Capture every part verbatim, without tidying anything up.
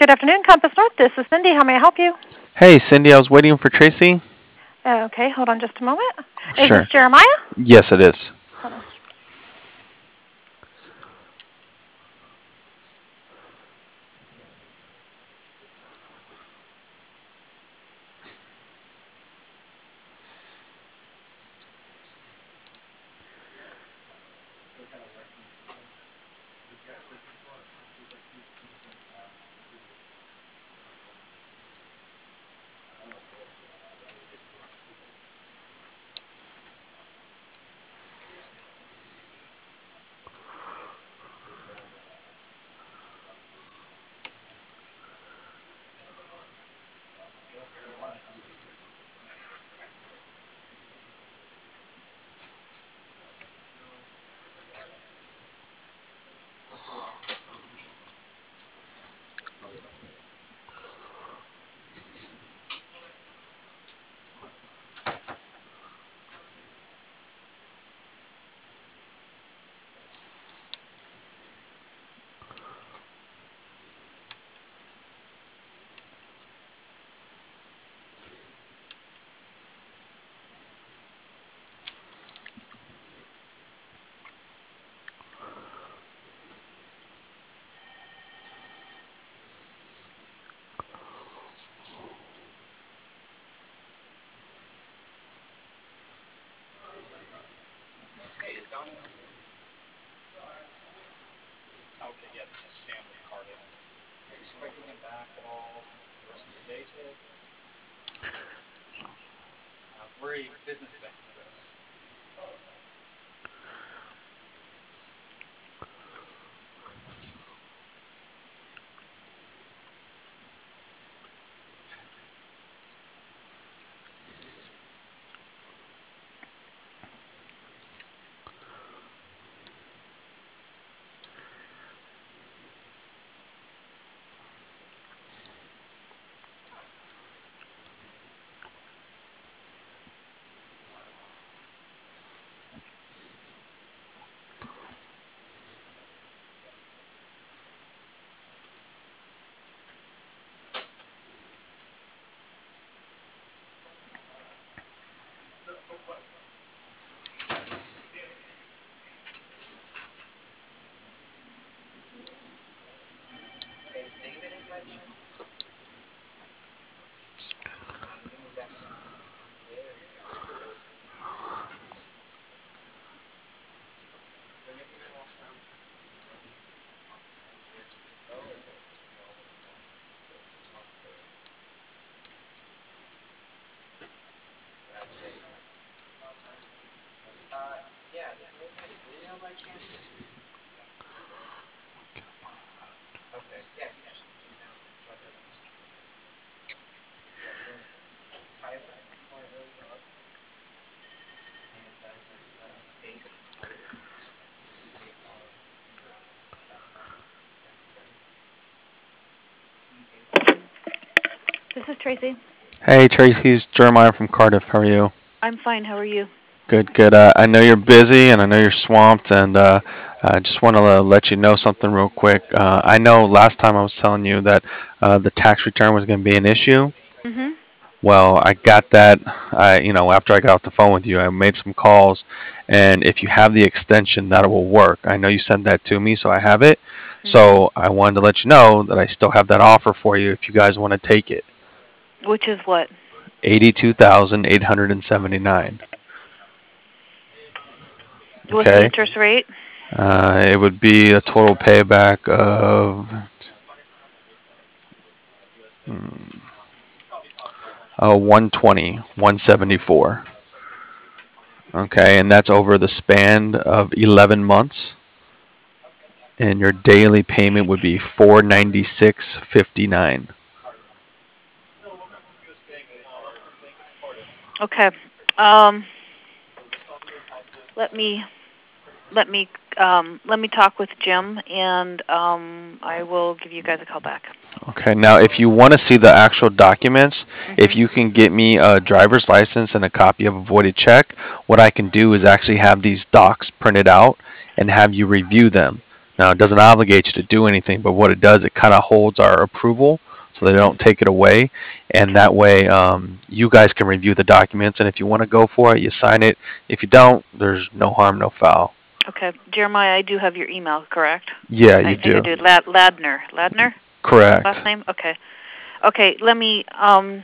Good afternoon, Compass North. This is Cindy. How may I help you? Hey, Cindy, I was waiting for Tracy. Okay, hold on just a moment. Is this Sure. Jeremiah? Yes, it is. Hold on. This is Tracy. Hey, Tracy, it's Jeremiah from Cardiff. How are you? I'm fine. How are you? Good, good. Uh, I know you're busy and I know you're swamped, and uh, I just want to uh, let you know something real quick. Uh, I know last time I was telling you that uh, the tax return was going to be an issue. Mhm. Well, I got that. I, you know, after I got off the phone with you, I made some calls, and if you have the extension, that will work. I know you sent that to me, so I have it. Mhm. So I wanted to let you know that I still have that offer for you if you guys want to take it. Which is what? Eighty-two thousand eight hundred and seventy-nine. What's the Okay, interest rate? uh, it would be a total payback of mm, uh, one twenty, one seventy-four. Okay, and that's over the span of eleven months. And your daily payment would be four ninety-six fifty-nine. Okay. Um let me let me um let me talk with Jim, and um I will give you guys a call back. Okay, now if you want to see the actual documents, if Mhm. you can get me a driver's license and a copy of a voided check, what I can do is actually have these docs printed out and have you review them Now, it doesn't obligate you to do anything, but what it does, it kind of holds our approval so they don't take it away. And that way, um, you guys can review the documents. And if you want to go for it, you sign it. If you don't, there's no harm, no foul. Okay. Jeremiah, I do have your email, correct? Yeah, I you think I do. do. Lad- Ladner. Ladner? Correct. Last name? Okay. Okay, let me, um,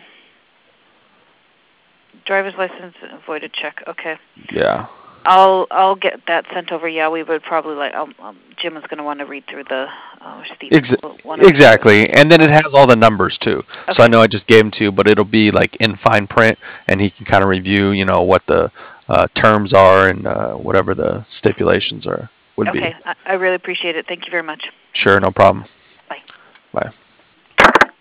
driver's license, voided check. Okay. Yeah. I'll I'll get that sent over. Yeah, we would probably like. Um, um, Jim is going to want to read through the. Uh, Steve Ex- will want to exactly. And then it has all the numbers too. Okay. So I know I just gave them to you, but it'll be like in fine print, and he can kind of review, you know, what the uh, terms are and uh, whatever the stipulations are would Okay, be. I, I really appreciate it. Thank you very much. Sure, no problem. Bye. Bye.